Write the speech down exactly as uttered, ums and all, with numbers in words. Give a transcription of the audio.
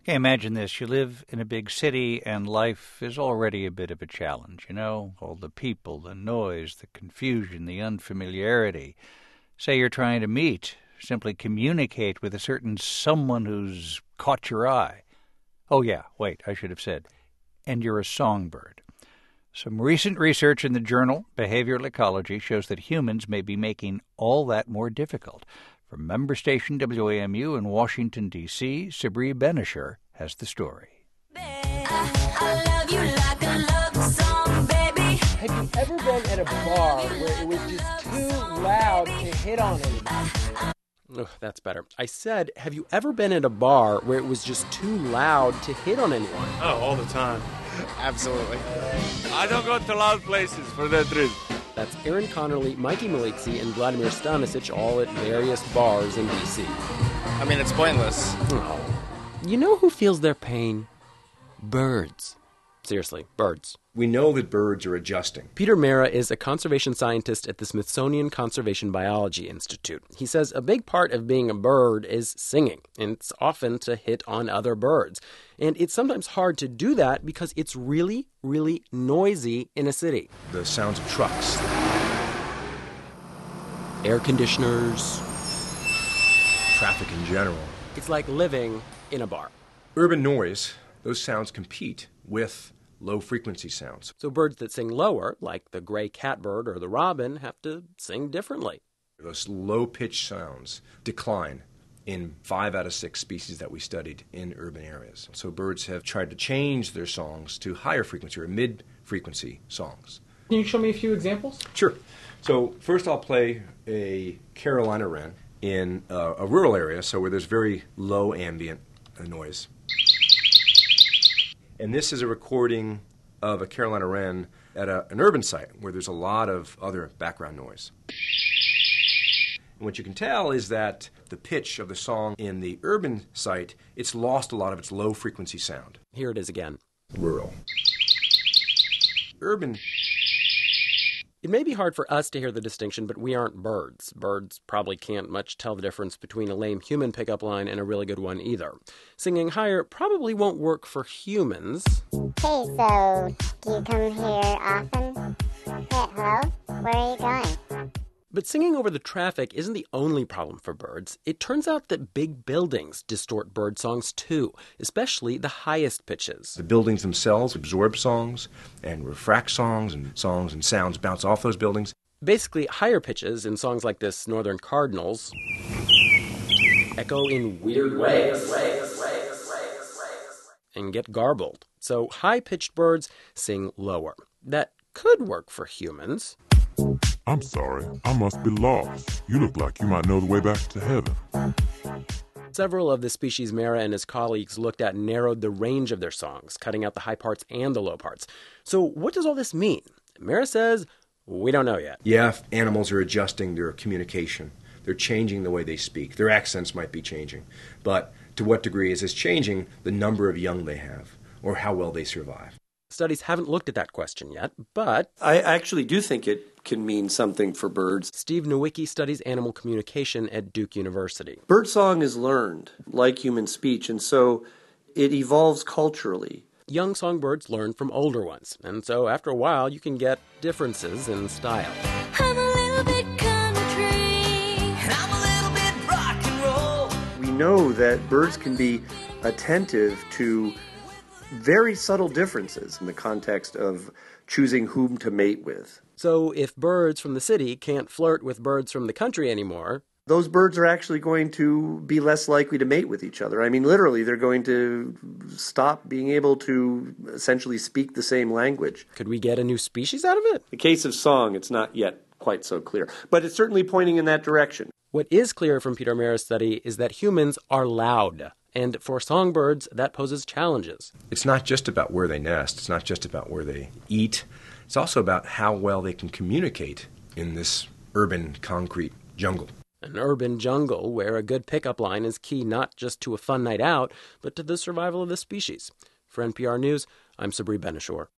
Okay, imagine this. You live in a big city and life is already a bit of a challenge, you know? All the people, the noise, the confusion, the unfamiliarity. Say you're trying to meet, simply communicate with a certain someone who's caught your eye. Oh yeah, wait, I should have said, and you're a songbird. Some recent research in the journal Behavioral Ecology shows that humans may be making all that more difficult. From member station W A M U in Washington, D C, Sabri Ben-Achour has the story. I, I love you like a love song, baby. Have you ever been at a bar where it was just too loud to hit on anyone? Ugh, that's better. I said, have you ever been at a bar where it was just too loud to hit on anyone? Oh, all the time. Absolutely. I don't go to loud places for that reason. That's Aaron Connerly, Mikey Maliksi, and Vladimir Stanisic, all at various bars in D C. I mean, it's pointless. Oh. You know who feels their pain? Birds. Seriously, birds. We know that birds are adjusting. Peter Mehra is a conservation scientist at the Smithsonian Conservation Biology Institute. He says a big part of being a bird is singing, and it's often to hit on other birds. And it's sometimes hard to do that because it's really, really noisy in a city. The sounds of trucks. Air conditioners. Traffic in general. It's like living in a bar. Urban noise, those sounds compete with low-frequency sounds. So birds that sing lower, like the gray catbird or the robin, have to sing differently. Those low-pitched sounds decline in five out of six species that we studied in urban areas. So birds have tried to change their songs to higher frequency or mid-frequency songs. Can you show me a few examples? Sure. So first I'll play a Carolina wren in uh, a rural area, so where there's very low ambient noise. And this is a recording of a Carolina wren at a, an urban site where there's a lot of other background noise. And what you can tell is that the pitch of the song in the urban site, it's lost a lot of its low-frequency sound. Here it is again. Rural. Urban. It may be hard for us to hear the distinction, but we aren't birds. Birds probably can't much tell the difference between a lame human pickup line and a really good one either. Singing higher probably won't work for humans. Hey, so do you come here often? Hey, hello? Where are you going? But singing over the traffic isn't the only problem for birds. It turns out that big buildings distort bird songs too, especially the highest pitches. The buildings themselves absorb songs and refract songs, and songs and sounds bounce off those buildings. Basically, higher pitches in songs like this Northern Cardinals echo in weird ways and get garbled. So high-pitched birds sing lower. That could work for humans. I'm sorry, I must be lost. You look like you might know the way back to heaven. Several of the species Mehra and his colleagues looked at narrowed the range of their songs, cutting out the high parts and the low parts. So what does all this mean? Mehra says, we don't know yet. Yeah, animals are adjusting their communication. They're changing the way they speak. Their accents might be changing. But to what degree is this changing the number of young they have, or how well they survive? Studies haven't looked at that question yet, but I actually do think it can mean something for birds. Steve Nowicki studies animal communication at Duke University. Birdsong is learned, like human speech, and so it evolves culturally. Young songbirds learn from older ones, and so after a while you can get differences in style. I'm a little bit country, and I'm a little bit rock and roll. We know that birds can be attentive to very subtle differences in the context of choosing whom to mate with. So if birds from the city can't flirt with birds from the country anymore, those birds are actually going to be less likely to mate with each other. I mean, literally, they're going to stop being able to essentially speak the same language. Could we get a new species out of it? In the case of song, it's not yet quite so clear, but it's certainly pointing in that direction. What is clear from Peter Mehra's study is that humans are loud. And for songbirds, that poses challenges. It's not just about where they nest. It's not just about where they eat. It's also about how well they can communicate in this urban concrete jungle. An urban jungle where a good pickup line is key not just to a fun night out, but to the survival of the species. For N P R News, I'm Sabri Ben-Achour.